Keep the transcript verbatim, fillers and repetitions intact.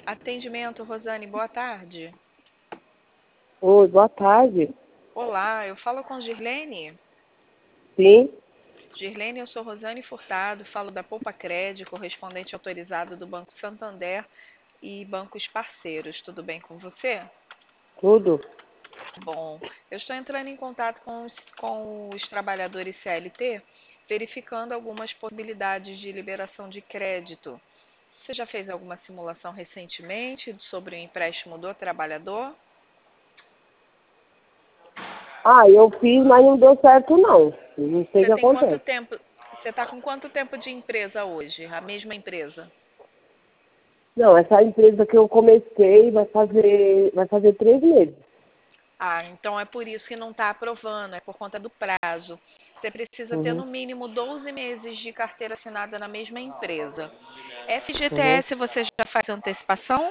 Atendimento, Rosane, boa tarde. Oi, boa tarde. Olá, eu falo com Girlene. Sim, Girlene, eu sou Rosane Furtado, falo da Poupa Cred, correspondente autorizado do Banco Santander e bancos parceiros. Tudo bem com você? tudo. Bom, eu estou entrando em contato com os, com os trabalhadores C L T, verificando algumas possibilidades de liberação de crédito. Você já fez alguma simulação recentemente sobre o empréstimo do trabalhador? Ah, eu fiz, mas não deu certo não. Não sei o Você que tem quanto acontece. tempo? Você está com quanto tempo de empresa hoje? A mesma empresa? Não, essa empresa que eu comecei vai fazer, vai fazer três meses. Ah, então é por isso que não está aprovando, é por conta do prazo. Você precisa ter Uhum, no mínimo doze meses de carteira assinada na mesma empresa. uhum. F G T S você já faz antecipação?